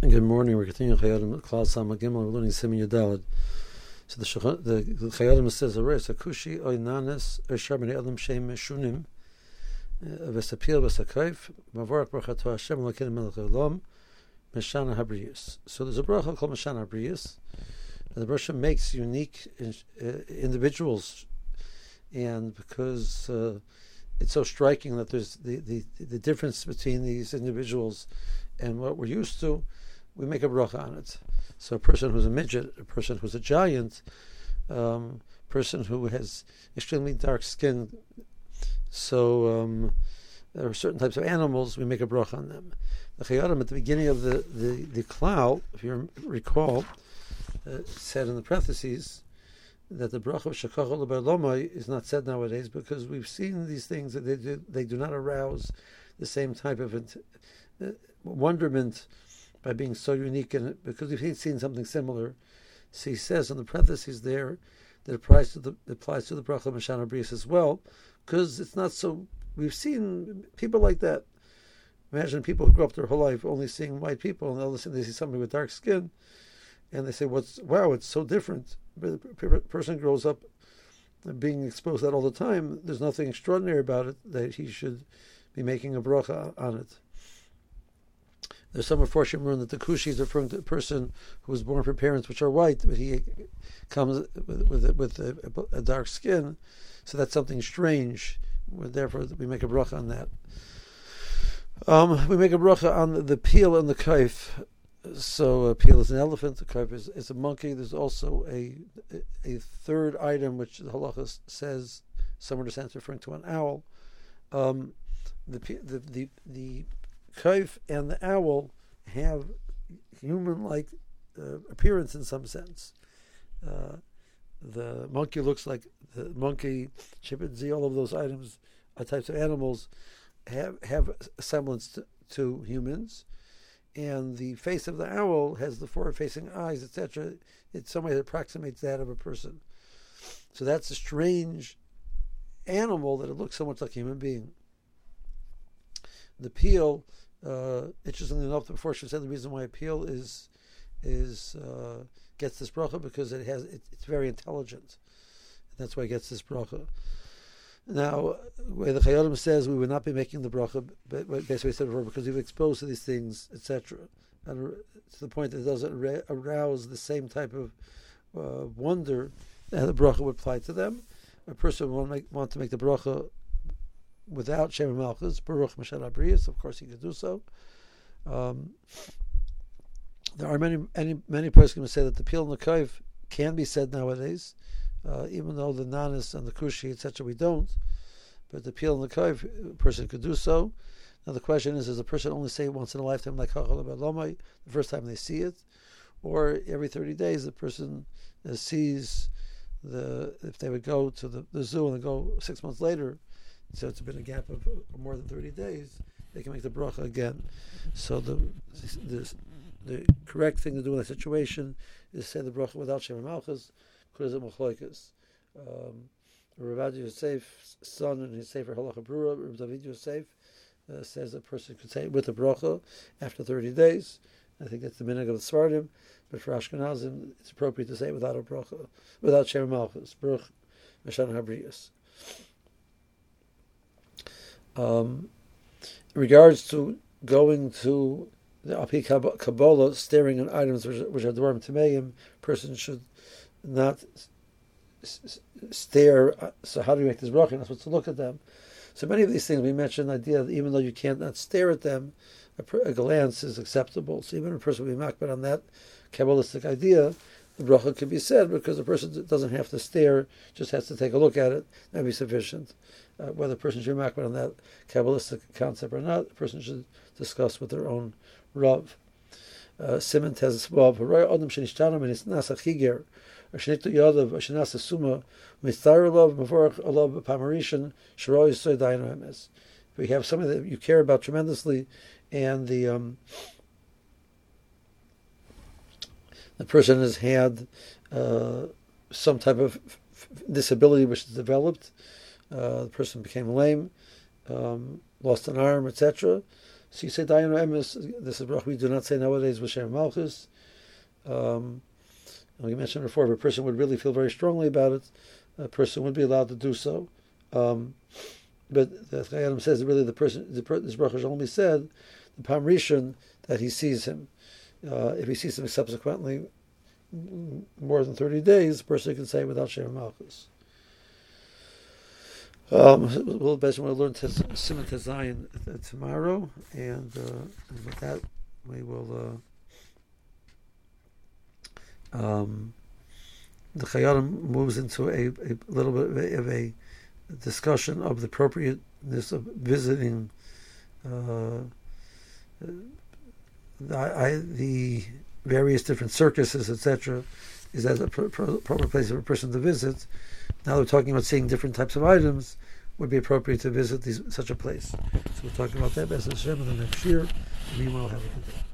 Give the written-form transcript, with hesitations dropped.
Good morning. We're continuing Chayadim Klal Sama Gimel. We're learning Siman Yudalad. So the Chayadim says, "Ares akushi oinanes eshar bnei adam sheim meshunim v'sapil v'sakayf mavarak brachato Hashem lakin melech olam meshana habriyus." So there's a bracha called meshana habriyus, and the bracha makes unique individuals, and because it's so striking that there's the difference between these individuals and what we're used to, we make a bracha on it. So a person who's a midget, a person who's a giant, person who has extremely dark skin, so there are certain types of animals, we make a bracha on them. The Chayadim at the beginning of the klal, if you recall, said in the parentheses that the bracha of Shekachol L'Barlomai is not said nowadays because we've seen these things that they do not arouse the same type of wonderment by being so unique, and because we've seen something similar. So he says in the parentheses there that it applies to the bracha Meshana Bris as well, because it's not so. We've seen people like that. Imagine people who grew up their whole life only seeing white people, and all of a sudden they see somebody with dark skin, and they say, "Wow, it's so different." But a person grows up being exposed to that all the time. There's nothing extraordinary about it that he should be making a bracha on it. There's some Meforshim that the Kushi is referring to a person who was born from parents which are white, but he comes with a dark skin, so that's something strange. Therefore, we make a bracha on that. We make a bracha on the peel and the kaif. So a peel is an elephant, the kaif is a monkey. There's also a third item which the halacha says some understand referring to an owl. The kaif and the owl have human-like appearance in some sense. The monkey looks like the monkey, chimpanzee, all of those items, types of animals, have a semblance to humans, and the face of the owl has the forward-facing eyes, etc. It's some way that approximates that of a person. So that's a strange animal that it looks so much like a human being. The peel, interestingly enough, before she said the reason why a peel is gets this bracha because it's very intelligent. And that's why it gets this bracha. Now, where the Chayadim says we would not be making the bracha, but basically we said before, because we've exposed to these things, etc. And to the point that it doesn't arouse the same type of wonder that the bracha would apply to them. A person would want to make the bracha without Shem Malchus, Baruch Meshana Briyas, of course he could do so. There are many persons who say that the peel and the kaif can be said nowadays, even though the nanas and the kushi, etc., we don't. But the peel and the kaif, a person could do so. Now the question is, does a person only say it once in a lifetime, like Chachal Lomai, the first time they see it, or every 30 days the person sees if they would go to the zoo and they go 6 months later, so it's been a gap of more than 30 days, they can make the bracha again. So the correct thing to do in that situation is say the bracha without Shem Malchus, because it's Machloikas. Rav Yosef's son in his Sefer Halacha Brura, Rav David Yosef, says a person could say it with the bracha after 30 days. I think that's the minhag of the Svardim, but for Ashkenazim, it's appropriate to say it without a bracha, without Shem Malchus, Baruch Meshana Habriyas. In regards to going to the Api Kabbalah, staring at items which are Dvarim Tameim, person should not stare. So how do you make this bracha? You're not supposed to look at them. So many of these things we mentioned the idea that even though you can't not stare at them, a glance is acceptable. So even a person will be makbid on that Kabbalistic idea, the bracha can be said because the person doesn't have to stare, just has to take a look at it. That'd be sufficient. Whether a person should be makbid on that Kabbalistic concept or not, the person should discuss with their own Rav. Simon Tez Vav, Haroy Adam Shenishtanam and Isnas Achiger, or Shenektu Yadav, or Shenas Asuma, Mistar Love, Mavorach Alav Pamarishan, Sharoy Soy Daino Emes. If we have something that you care about tremendously, and the person has had some type of disability which is developed, the person became lame, lost an arm, etc. So you say Dayan Emes. This is bracha we do not say nowadays with Shem Malchus. We mentioned before, if a person would really feel very strongly about it, a person would be allowed to do so. But the Chayyim says that really this bracha should only be said the Pam Rishon that he sees him. If he sees him subsequently more than 30 days, the person can say without Shem Malchus. We'll learn Siman Tezayin tomorrow, and with that we will. The Chayyim moves into a little bit of a discussion of the appropriateness of visiting the various different circuses, etc. Is that a proper place for a person to visit? Now we're talking about seeing different types of items. Would be appropriate to visit such a place. So we're talking about that B'ezras Hashem in the next year. Meanwhile, have a good day.